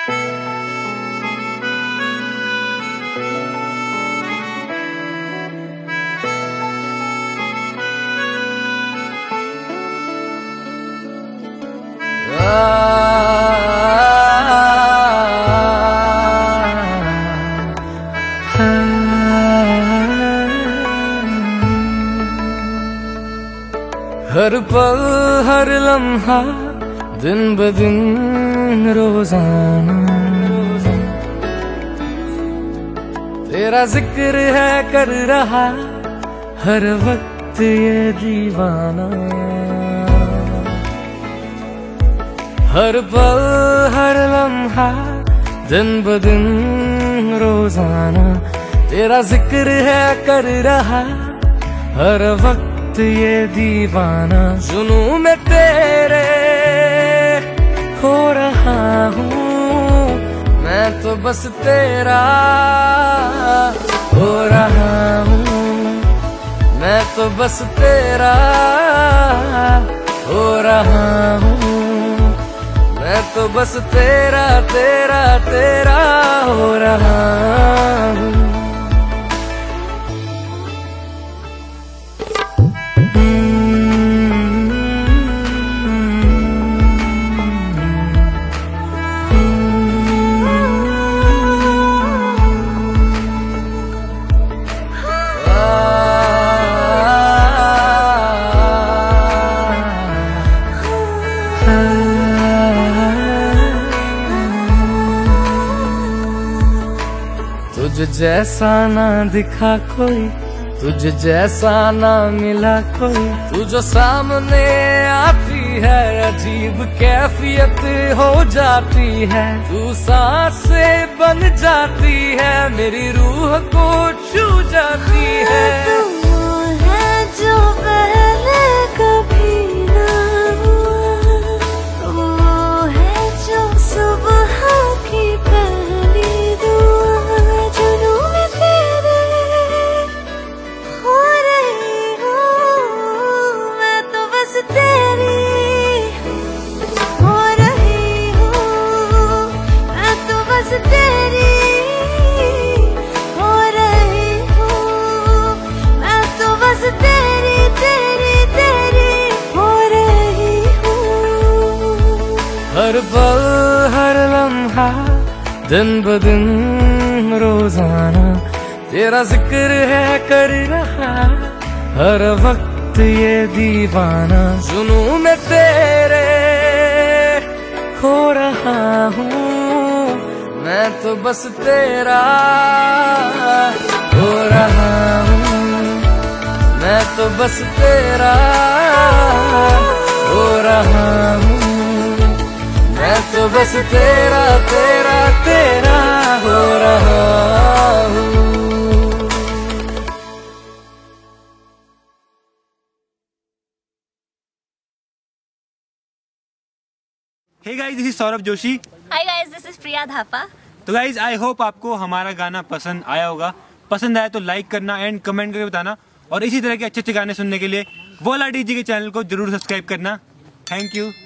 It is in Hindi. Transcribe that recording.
हर पल हर लम्हा दिन ब दिन रोजाना तेरा जिक्र है कर रहा हर वक्त ये दीवाना। हर पल हर लम्हा दिन ब दिन रोजाना तेरा जिक्र है कर रहा हर वक्त ये दीवाना। जुनू में तेरे हो रहा हूँ मैं तो बस तेरा हो रहा हूँ मैं तो बस तेरा हो रहा हूँ मैं तो बस तेरा तेरा तेरा हो रहा हूँ। तुझ जैसा ना दिखा कोई तुझ जैसा ना मिला कोई तू जो सामने आती है अजीब कैफियत हो जाती है। तू सांसें बन जाती है मेरी रूह को छू जाती है। तू है जो पहले कभी ना हुआ तू है जो सुबह की पहली दुआ। जुनू में तेरे हो रही हूँ मैं तो बस तेरी हो रही हूँ मैं तो बस तेरी हो रही हूँ मैं तो बस तेरी तेरी तेरी हो रही हूँ। हर पल हर लम्हा दिन ब दिन रोजाना तेरा जिक्र है कर रहा हर वक्त ये दीवाना। जुनू में तेरे हो रहा हूँ मैं तो बस तेरा हो रहा हूँ मैं तो बस तेरा हो रहा हूँ मैं तो बस तेरा तेरा तेरा हो रहा हूँ। Hey guys, this is Saurabh Joshi. Hi guys, this is Priya Thapa. तो गाइस, आई होप आपको हमारा गाना पसंद आया होगा। पसंद आया तो लाइक करना एंड कमेंट करके बताना, और इसी तरह के अच्छे अच्छे गाने सुनने के लिए वोला डीजे के चैनल को जरूर सब्सक्राइब करना। Thank you.